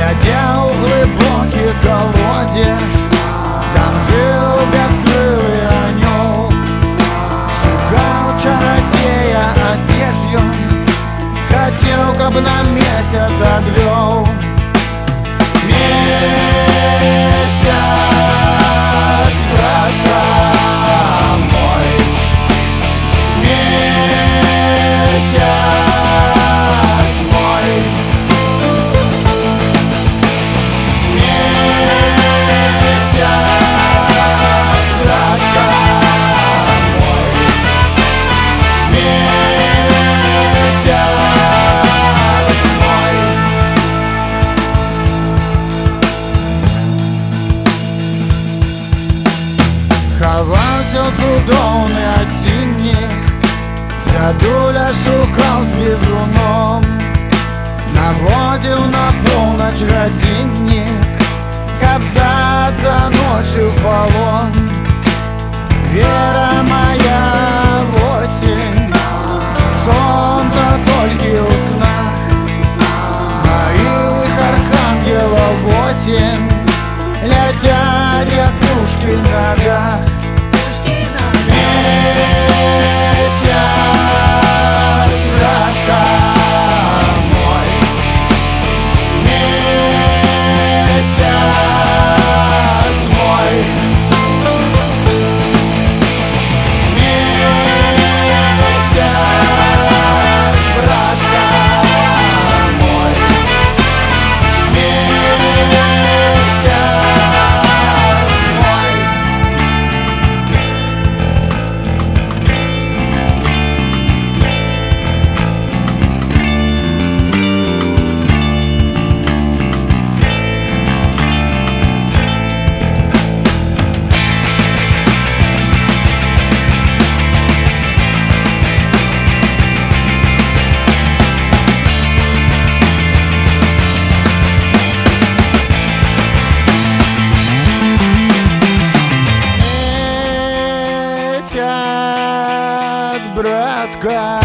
глядя у глибокий колодеж, там жил безкрылый анёл, шукал чародея одежью, хотел, каб на месяц отвел. Месяц, братка мой, месяц мой, месяц, братка мой, месяц мой. Ховався цудовний осінник, дядуля шукав з бізуном, наводив на полночь годинник, каб сдаться ночью в полон. Вера моя в осень, солнце только у снах, моих архангелов 8 летят, як пушки в ногах. Месяц, братка мой, месяц мой, месяц, братка мой, месяц мой. Месяц, братка